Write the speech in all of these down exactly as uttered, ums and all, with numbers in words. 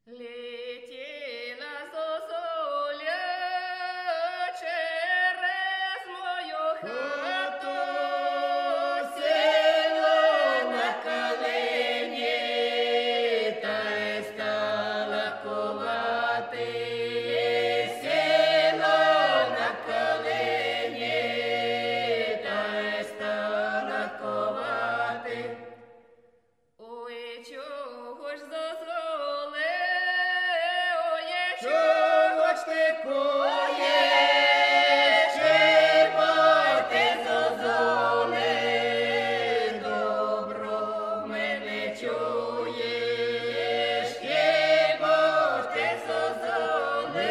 Летіла зозуля через мою хату, сіла на калині та й стала кувати. Сіла на калині та й стала ковати. Ой, чого ж зозуле, чого ж ти коєш, чого ти, зозуле, добро мене чуєш, хіба ж ти, зозуле,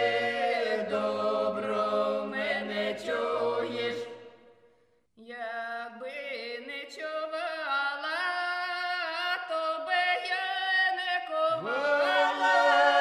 добро мене чуєш? Якби не чувала, то би я не ковала.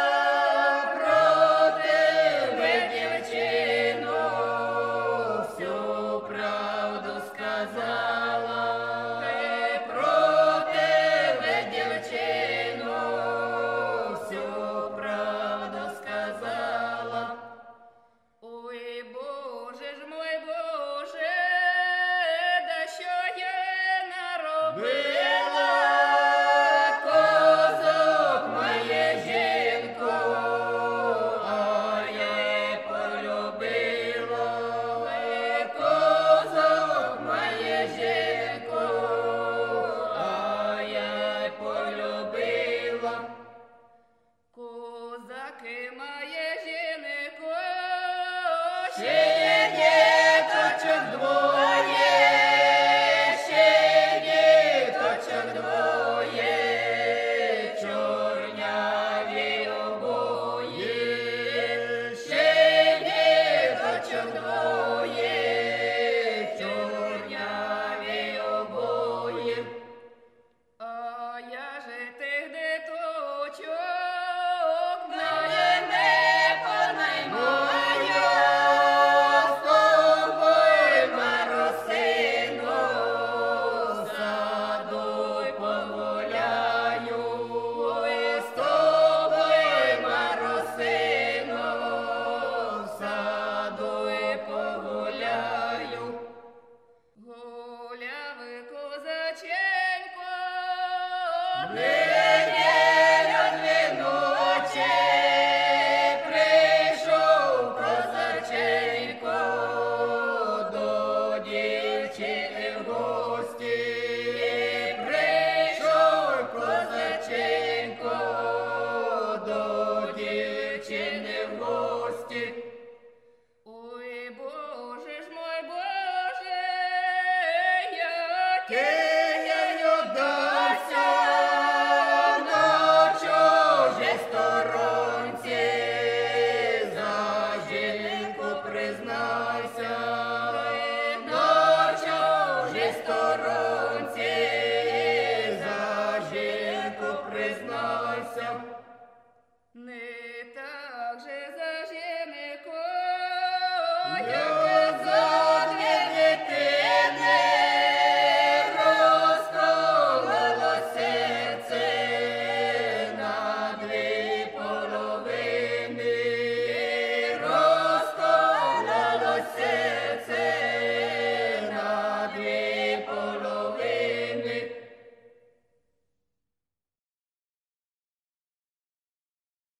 Козаки моє жінко, ще є діточок двоє, ще діточок двоє, чорняві обоє, ще діточок двоє, чорняві обоє. А я же тих діточок гуляви, козаченько, неділя дві ночі, прийшов козаченько до дівчини в гості, прийшов козаченько до дівчини в гості. Ой, Боже ж мой, Боже, який я й вдався на чужій сторонці, за жінку признайся, на чужій сторонці, за жінку признайся. Не та